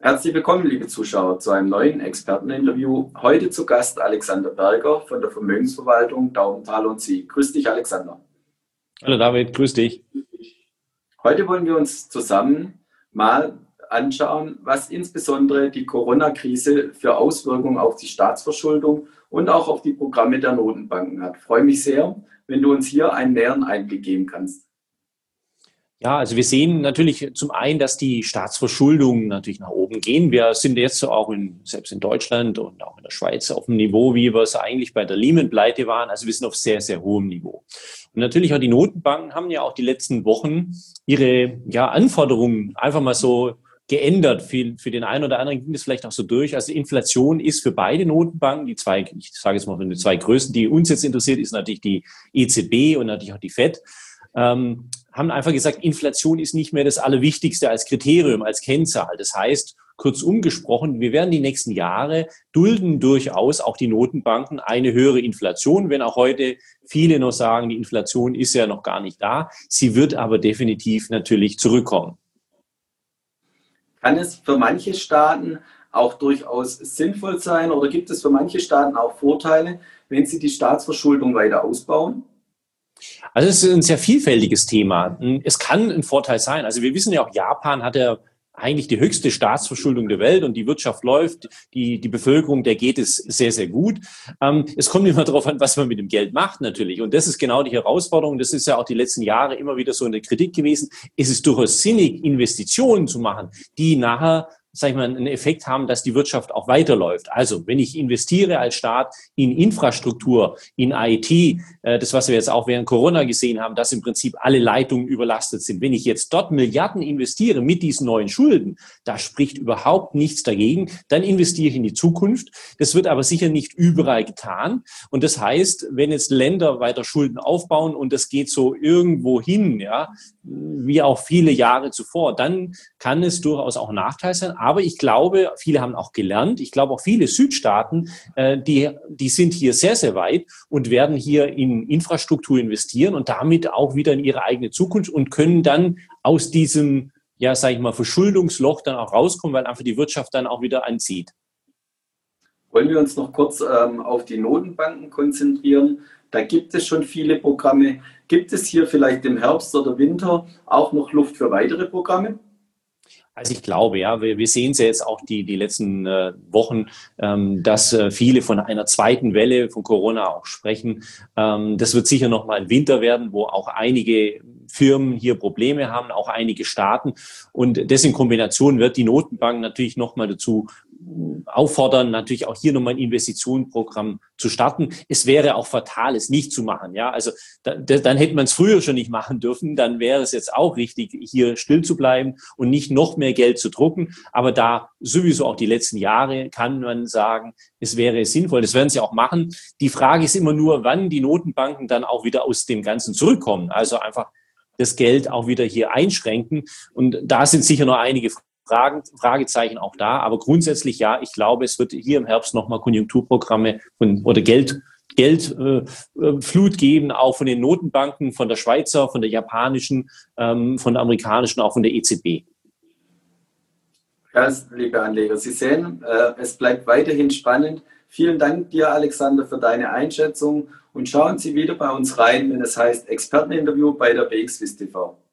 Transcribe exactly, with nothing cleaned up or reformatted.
Herzlich willkommen, liebe Zuschauer, zu einem neuen Experteninterview. Heute zu Gast Alexander Berger von der Vermögensverwaltung Daumenthal und Sie. Grüß dich, Alexander. Hallo David, grüß dich. Heute wollen wir uns zusammen mal anschauen, was insbesondere die Corona-Krise für Auswirkungen auf die Staatsverschuldung und auch auf die Programme der Notenbanken hat. Ich freue mich sehr, wenn du uns hier einen näheren Einblick geben kannst. Ja, also wir sehen natürlich zum einen, dass die Staatsverschuldungen natürlich nach oben gehen. Wir sind jetzt auch in, selbst in Deutschland und auch in der Schweiz auf dem Niveau, wie wir es eigentlich bei der Lehman-Pleite waren. Also wir sind auf sehr, sehr hohem Niveau. Und natürlich auch die Notenbanken haben ja auch die letzten Wochen ihre ja, Anforderungen einfach mal so geändert. Für, für den einen oder anderen ging das vielleicht auch so durch. Also Inflation ist für beide Notenbanken, die zwei, ich sage jetzt mal die zwei größten, die uns jetzt interessiert, ist natürlich die E Z B und natürlich auch die Fed. Ähm, haben einfach gesagt, Inflation ist nicht mehr das Allerwichtigste als Kriterium, als Kennzahl. Das heißt, kurzum gesprochen, wir werden die nächsten Jahre dulden durchaus auch die Notenbanken eine höhere Inflation, wenn auch heute viele noch sagen, die Inflation ist ja noch gar nicht da. Sie wird aber definitiv natürlich zurückkommen. Kann es für manche Staaten auch durchaus sinnvoll sein oder gibt es für manche Staaten auch Vorteile, wenn sie die Staatsverschuldung weiter ausbauen? Also es ist ein sehr vielfältiges Thema. Es kann ein Vorteil sein. Also wir wissen ja auch, Japan hat ja eigentlich die höchste Staatsverschuldung der Welt und die Wirtschaft läuft, die, die Bevölkerung, der geht es sehr, sehr gut. Ähm, es kommt immer darauf an, was man mit dem Geld macht natürlich. Und das ist genau die Herausforderung. Das ist ja auch die letzten Jahre immer wieder so eine Kritik gewesen. Es ist durchaus sinnig, Investitionen zu machen, die nachher sag ich mal, einen Effekt haben, dass die Wirtschaft auch weiterläuft. Also, wenn ich investiere als Staat in Infrastruktur, in I T, äh, das, was wir jetzt auch während Corona gesehen haben, dass im Prinzip alle Leitungen überlastet sind. Wenn ich jetzt dort Milliarden investiere mit diesen neuen Schulden, da spricht überhaupt nichts dagegen. Dann investiere ich in die Zukunft. Das wird aber sicher nicht überall getan. Und das heißt, wenn jetzt Länder weiter Schulden aufbauen und das geht so irgendwo hin, ja, wie auch viele Jahre zuvor, dann kann es durchaus auch ein Nachteil sein. Aber ich glaube, viele haben auch gelernt. Ich glaube auch viele Südstaaten, äh, die, die sind hier sehr, sehr weit und werden hier in Infrastruktur investieren und damit auch wieder in ihre eigene Zukunft und können dann aus diesem, ja, sage ich mal, Verschuldungsloch dann auch rauskommen, weil einfach die Wirtschaft dann auch wieder anzieht. Wollen wir uns noch kurz ähm, auf die Notenbanken konzentrieren? Da gibt es schon viele Programme. Gibt es hier vielleicht im Herbst oder Winter auch noch Luft für weitere Programme? Also ich glaube, ja, wir, wir sehen es ja jetzt auch die, die letzten äh, Wochen, ähm, dass äh, viele von einer zweiten Welle von Corona auch sprechen. Ähm, das wird sicher noch mal ein Winter werden, wo auch einige Firmen hier Probleme haben, auch einige Staaten. Und das in Kombination wird die Notenbank natürlich noch mal dazu auffordern, natürlich auch hier nochmal ein Investitionenprogramm zu starten. Es wäre auch fatal, es nicht zu machen. Ja, also da, dann hätte man es früher schon nicht machen dürfen. Dann wäre es jetzt auch richtig, hier still zu bleiben und nicht noch mehr Geld zu drucken. Aber da sowieso auch die letzten Jahre kann man sagen, es wäre sinnvoll. Das werden sie auch machen. Die Frage ist immer nur, wann die Notenbanken dann auch wieder aus dem Ganzen zurückkommen. Also einfach das Geld auch wieder hier einschränken. Und da sind sicher noch einige Fragen, Fragezeichen auch da. Aber grundsätzlich ja, ich glaube, es wird hier im Herbst nochmal Konjunkturprogramme von, oder Geld, Geldflut äh, geben, auch von den Notenbanken, von der Schweizer, von der japanischen, ähm, von der amerikanischen, auch von der E Z B. Ja, liebe Anleger, Sie sehen, äh, es bleibt weiterhin spannend. Vielen Dank dir, Alexander, für deine Einschätzung und schauen Sie wieder bei uns rein, wenn es heißt Experteninterview bei der B X W I S T V.